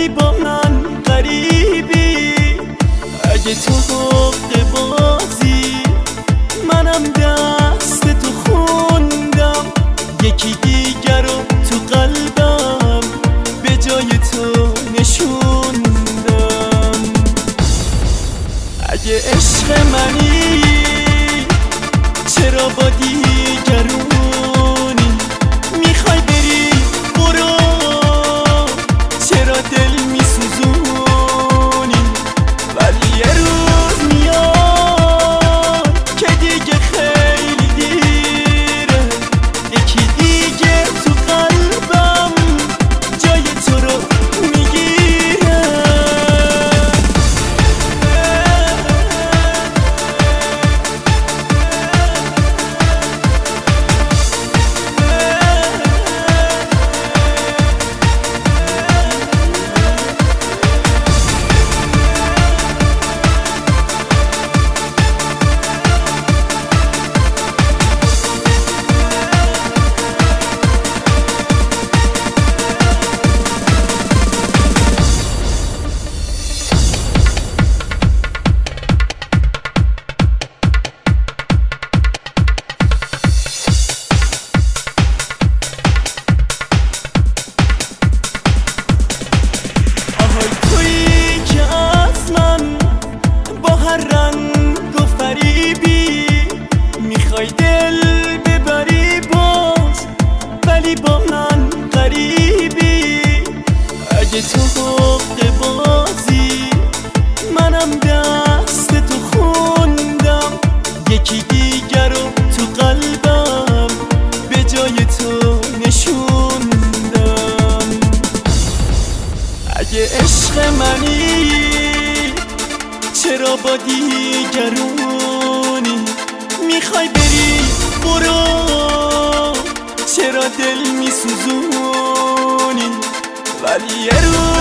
ولی با من غریبی. اگه تو حق بازی منم دست تو خوندم، یکی دیگر رو تو قلبم به جای تو نشوندم. اگه عشق منی چرا با دیگرونی میخوای بری؟ برو، چرا دل میسوزونی؟ ولی یه روز میاد که دیگه خیلی دیره، یکی دیگه تو قلبم جای تو رو میگیره. رنگ و فریبی میخوای دل ببری باز، ولی با من غریبی. اگه تو حق بازی منم دست تو خوندم، یکی دیگر رو تو قلبم به جای تو نشوندم. اگه عشق منی چرا با دیگرونی میخوای بری؟ برو، چرا دل میسوزونی؟ ولی یه روز